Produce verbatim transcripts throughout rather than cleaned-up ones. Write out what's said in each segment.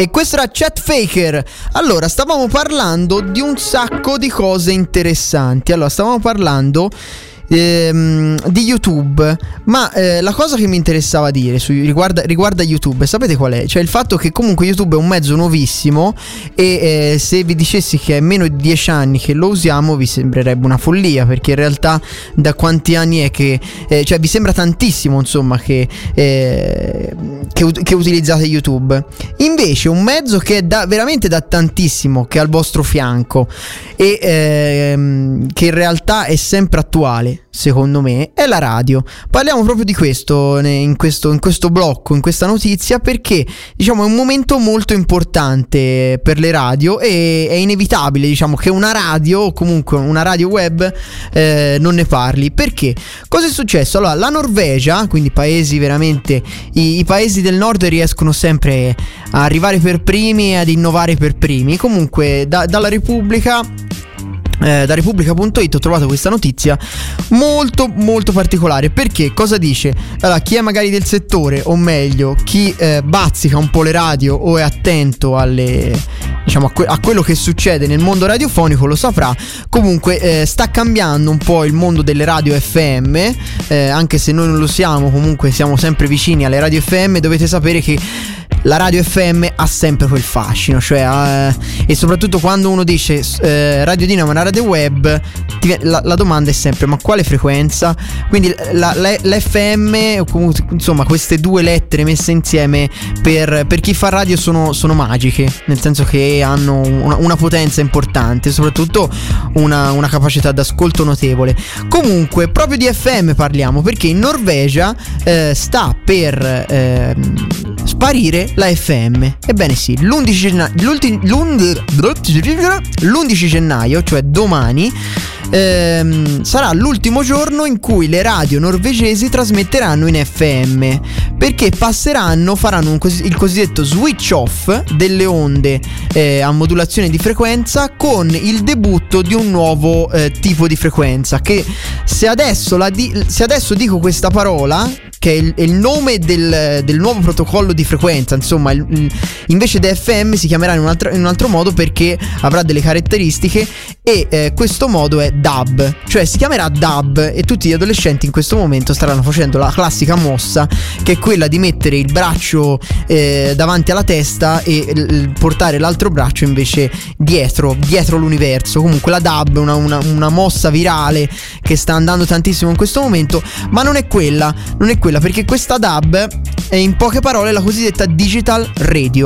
E questo era Chet Faker. Allora, stavamo parlando di un sacco di cose interessanti. Allora, stavamo parlando ehm, di YouTube. Ma eh, la cosa che mi interessava dire su, riguarda, riguarda YouTube, sapete qual è? Cioè il fatto che comunque YouTube è un mezzo nuovissimo. E eh, se vi dicessi che è meno di dieci anni che lo usiamo, vi sembrerebbe una follia, perché in realtà da quanti anni è che eh, cioè vi sembra tantissimo, insomma, che, eh, che, che utilizzate YouTube. Invece un mezzo che è da, veramente da tantissimo, che è al vostro fianco e ehm, che in realtà è sempre attuale, secondo me, è la radio. Parliamo proprio di questo in questo, in questo blocco, in questa notizia, perché diciamo è un momento molto importante per le radio e è inevitabile, diciamo, che una radio o comunque una radio web eh, non ne parli. Perché? Cosa è successo? Allora, la Norvegia, quindi paesi veramente i, i paesi del nord riescono sempre a arrivare per primi e ad innovare per primi. Comunque da, dalla Repubblica Eh, da Repubblica punto it ho trovato questa notizia molto molto particolare. Perché cosa dice? Allora, chi è magari del settore, o meglio chi eh, bazzica un po' le radio o è attento alle, diciamo, a, que- a quello che succede nel mondo radiofonico lo saprà. Comunque eh, sta cambiando un po' il mondo delle radio F M, eh, anche se noi non lo siamo, comunque siamo sempre vicini alle radio F M. Dovete sapere che la radio F M ha sempre quel fascino, cioè eh, e soprattutto quando uno dice eh, Radio Dinamo è una radio web, ti, la, la domanda è sempre: ma quale frequenza? Quindi la, la, l'F M, o comunque, insomma, queste due lettere messe insieme per, per chi fa radio sono, sono magiche, nel senso che hanno una, una potenza importante, soprattutto una, una capacità d'ascolto notevole. Comunque proprio di F M parliamo, perché in Norvegia eh, sta per eh, sparire la F M. Ebbene sì, l'undici gennaio, l'undici gennaio, cioè domani, ehm, sarà l'ultimo giorno in cui le radio norvegesi trasmetteranno in F M, perché passeranno, faranno un cos- il cosiddetto switch off delle onde eh, a modulazione di frequenza, con il debutto di un nuovo eh, tipo di frequenza, che se adesso, la di- se adesso dico questa parola, che è il, è il nome del, del nuovo protocollo di frequenza, insomma, il, il, invece di F M si chiamerà in un, altro, in un altro modo, perché avrà delle caratteristiche, e eh, questo modo è D A B, cioè si chiamerà D A B, e tutti gli adolescenti in questo momento staranno facendo la classica mossa, che è quella di mettere il braccio eh, davanti alla testa e l- portare l'altro braccio invece dietro, dietro l'universo. Comunque la D A B è una, una, una mossa virale che sta andando tantissimo in questo momento, ma non è quella, non è quella perché questa D A B è, in poche parole, la cosiddetta digital radio.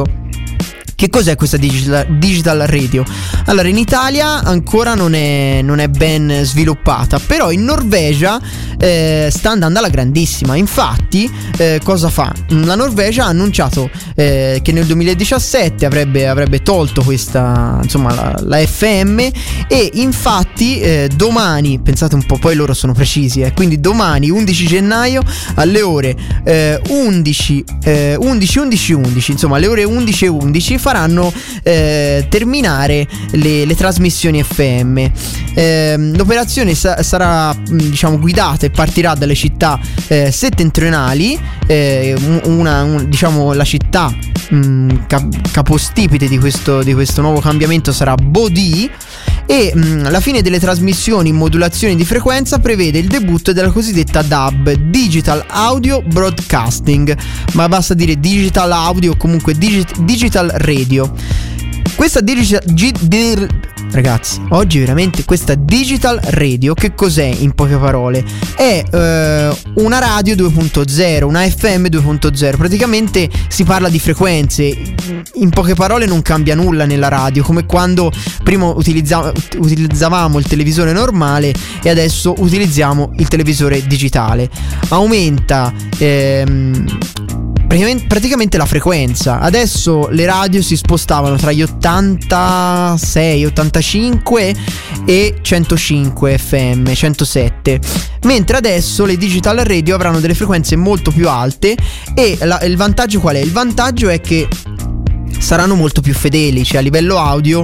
Che cos'è questa digital, digital radio? Allora, in Italia ancora non è, non è ben sviluppata, però in Norvegia eh, sta andando alla grandissima. Infatti eh, cosa fa? La Norvegia ha annunciato eh, che nel duemiladiciassette avrebbe, avrebbe tolto questa, insomma, la, la F M, e infatti eh, domani, pensate un po', poi loro sono precisi, eh, quindi domani undici gennaio alle ore eh, undici, eh, undici, undici, undici, insomma alle ore undici e undici faranno eh, terminare le, le trasmissioni F M. Eh, l'operazione sa- sarà diciamo guidata e partirà dalle città eh, settentrionali. Eh, una, un, diciamo la città mh, cap- capostipite di questo, di questo nuovo cambiamento sarà Bodø. E mh, la fine delle trasmissioni in modulazione di frequenza prevede il debutto della cosiddetta D A B, Digital Audio Broadcasting, ma basta dire Digital Audio o comunque Digi- Digital Radio. Questa digital G- dir, ragazzi, oggi veramente questa Digital Radio che cos'è, in poche parole? È eh, una radio due punto zero, una F M due punto zero. Praticamente si parla di frequenze. In poche parole non cambia nulla nella radio, come quando prima utilizza- utilizzavamo il televisore normale e adesso utilizziamo il televisore digitale. Aumenta ehm, praticamente la frequenza. Adesso le radio si spostavano tra gli ottantasei, ottantacinque e centocinque F M, centosette, mentre adesso le digital radio avranno delle frequenze molto più alte. E la, il vantaggio qual è? Il vantaggio è che saranno molto più fedeli, cioè a livello audio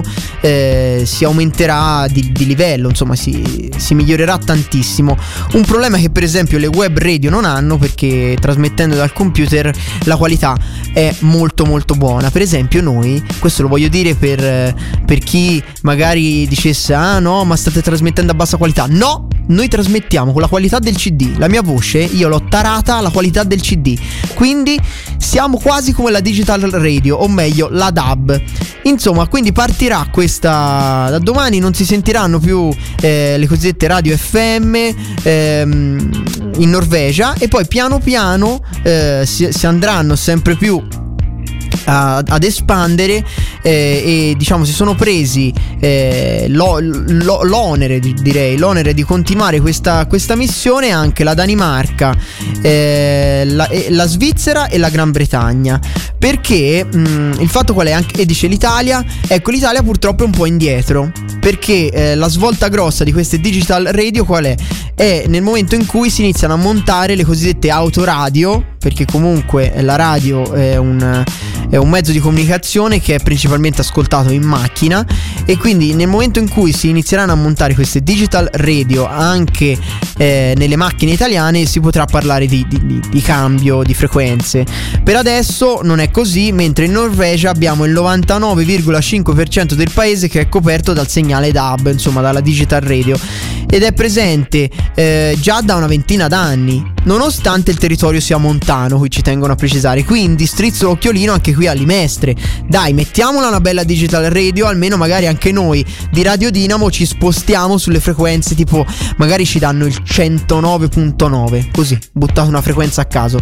eh, si aumenterà di, di livello, insomma si, si migliorerà tantissimo. Un problema che per esempio le web radio non hanno, perché trasmettendo dal computer la qualità è molto molto buona. Per esempio noi, questo lo voglio dire per, per chi magari dicesse ah no ma state trasmettendo a bassa qualità, no, noi trasmettiamo con la qualità del C D. La mia voce io l'ho tarata alla qualità del C D, quindi siamo quasi come la digital radio, o meglio la D A B. Insomma, quindi partirà questa, da domani non si sentiranno più eh, le cosiddette radio F M ehm, in Norvegia, e poi piano piano eh, si, si andranno sempre più A, ad espandere eh, e diciamo si sono presi eh, lo, lo, l'onere direi l'onere di continuare questa, questa missione anche la Danimarca, eh, la, eh, la Svizzera e la Gran Bretagna, perché mh, il fatto qual è, anche, e dice l'Italia, ecco l'Italia purtroppo è un po' indietro, perché eh, la svolta grossa di queste digital radio qual è? È nel momento in cui si iniziano a montare le cosiddette autoradio, perché comunque la radio è un, è un mezzo di comunicazione che è principalmente ascoltato in macchina, e quindi nel momento in cui si inizieranno a montare queste digital radio anche eh, nelle macchine italiane si potrà parlare di, di, di cambio di frequenze. Per adesso non è così, mentre in Norvegia abbiamo il novantanove virgola cinque per cento del paese che è coperto dal segnale D A B, insomma dalla digital radio, ed è presente eh, già da una ventina d'anni, nonostante il territorio sia montano, qui ci tengono a precisare. Quindi strizzo l'occhiolino anche qui all'Imestre, dai mettiamola una bella digital radio, almeno magari anche noi di Radio Dinamo ci spostiamo sulle frequenze, tipo magari ci danno il centonove virgola nove, così buttato una frequenza a caso.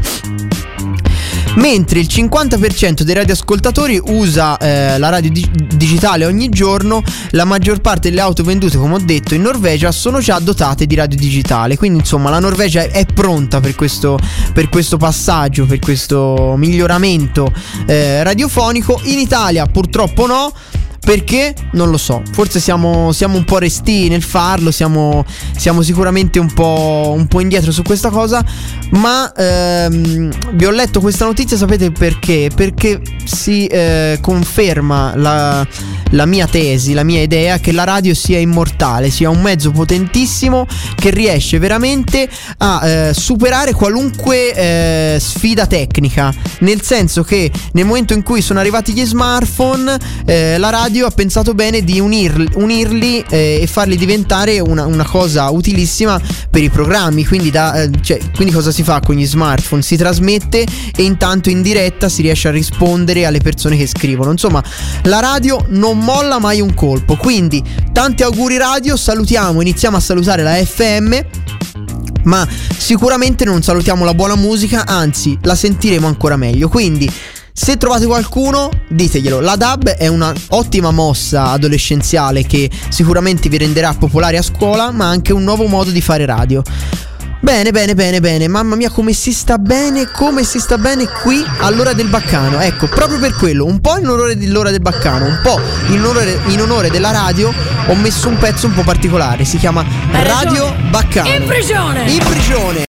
Mentre il cinquanta per cento dei radioascoltatori usa eh, la radio di- digitale ogni giorno, la maggior parte delle auto vendute, come ho detto, in Norvegia sono già dotate di radio digitale. Quindi insomma la Norvegia è pronta per questo, per questo passaggio, per questo miglioramento eh, radiofonico. In Italia purtroppo no. Perché? Non lo so, forse siamo, siamo un po' restii nel farlo, siamo, siamo sicuramente un po', un po' indietro su questa cosa, ma ehm, vi ho letto questa notizia, sapete perché? Perché si eh, conferma la, la mia tesi, la mia idea che la radio sia immortale, sia un mezzo potentissimo che riesce veramente a eh, superare qualunque eh, sfida tecnica, nel senso che nel momento in cui sono arrivati gli smartphone eh, la radio ha pensato bene di unirli, unirli eh, e farli diventare una, una cosa utilissima per i programmi. Quindi, da, eh, cioè, quindi cosa si fa con gli smartphone? Si trasmette e intanto in diretta si riesce a rispondere alle persone che scrivono. Insomma, la radio non molla mai un colpo. Quindi tanti auguri radio, salutiamo, iniziamo a salutare la F M, ma sicuramente non salutiamo la buona musica, anzi la sentiremo ancora meglio. Quindi se trovate qualcuno, diteglielo. La D A B è una ottima mossa adolescenziale che sicuramente vi renderà popolari a scuola, ma anche un nuovo modo di fare radio. Bene, bene, bene, bene. Mamma mia, come si sta bene, come si sta bene qui all'ora del Baccano. Ecco, proprio per quello, un po' in onore dell'ora del Baccano, un po' in onore, in onore della radio, ho messo un pezzo un po' particolare. Si chiama Radio Baccano. In prigione! In prigione!